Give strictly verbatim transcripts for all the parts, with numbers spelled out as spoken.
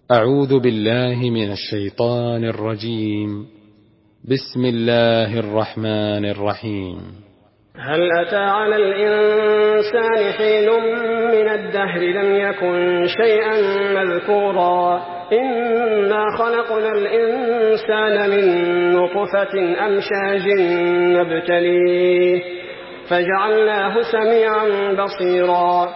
أعوذ بالله من الشيطان الرجيم. بسم الله الرحمن الرحيم. هل أتى على الإنسان حين من الدهر لم يكن شيئا مذكورا إنا خلقنا الإنسان من نطفة أمشاج نبتليه فجعلناه سميعا بصيرا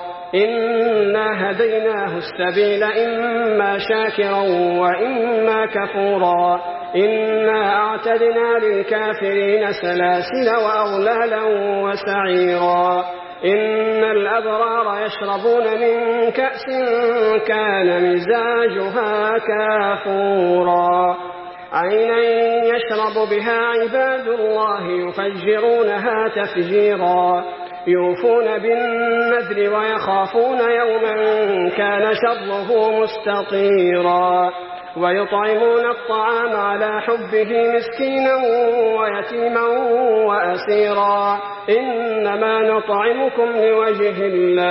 إنا هديناه السبيل إما شاكرا وإما كفورا إنا أعتدنا للكافرين سلاسل وأغلالا وسعيرا إن الأبرار يشربون من كأس كان مزاجها كافورا عينا يشرب بها عباد الله يفجرونها تفجيرا يوفون بالنذر ويخافون يوما كان شره مستطيرا ويطعمون الطعام على حبه مسكينا ويتيما وأسيرا إنما نطعمكم لوجه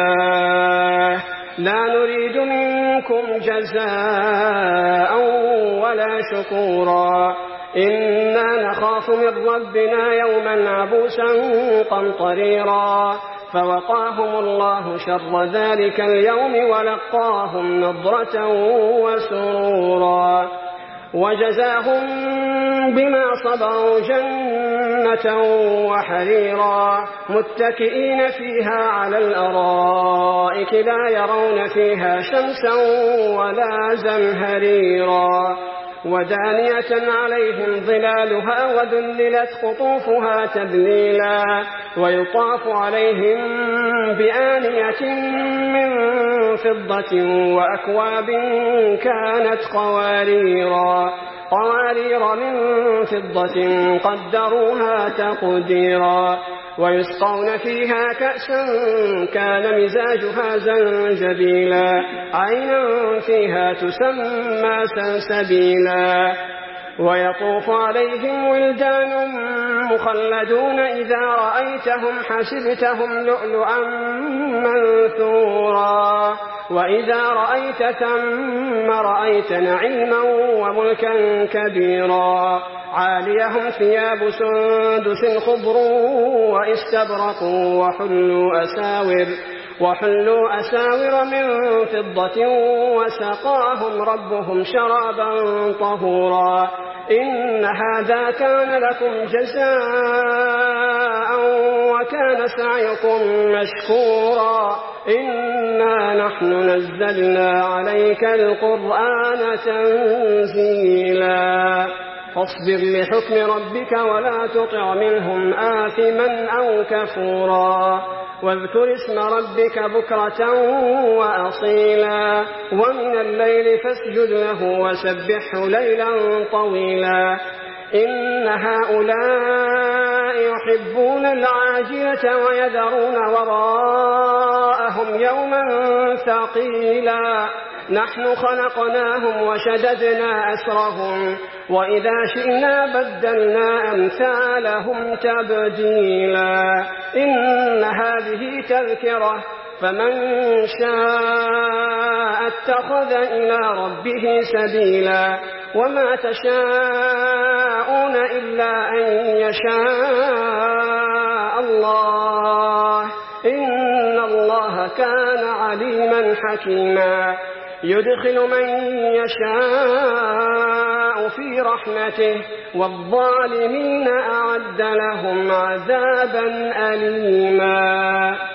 الله لا نريد منكم جزاء ولا شكورا إنا نخاف من ربنا يوما عبوسا قمطريرا فوقاهم الله شر ذلك اليوم ولقاهم نضرة وسرورا وجزاهم بما صبروا جنة وحريرا متكئين فيها على الأرائك لا يرون فيها شمسا ولا زمهريرا ودانية عليهم ظلالها وذللت قطوفها تذليلا ويطاف عليهم بآنية من فضة وأكواب كانت قواريرا قوارير من فضة قدروها تقديرا ويسقون فيها كأسا كان مزاجها زنجبيلا عينا فيها تسمى سلسبيلا ويطوف عليهم ولدان مخلدون إذا رأيتهم حسبتهم لؤلؤا منثورا وإذا رأيت ثم رأيت نعيما وملكا كبيرا عاليهم ثياب سندس خضر واستبرق وحلوا أساور وحلوا أساور من فضة وسقاهم ربهم شرابا طهورا إن هذا كان لكم جزاء وكان سعيكم مشكورا إنا نحن نزلنا عليك القرآن تنزيلا فاصبر لحكم ربك ولا تطع منهم آثما أو كفورا واذكر اسم ربك بكرة وأصيلا ومن الليل فاسجد له وسبحه ليلا طويلا إن هؤلاء يحبون العاجلة ويذرون وراءهم يوما ثقيلا نحن خلقناهم وشددنا أسرهم وإذا شئنا بدلنا أمثالهم تبديلا إن هذه تذكرة فمن شاء اتخذ إلى ربه سبيلا وما تشاءون إلا أن يشاء الله إن الله كان عليما حكيما يدخل من يشاء في رحمته والظالمين أعد لهم عذابا أليما.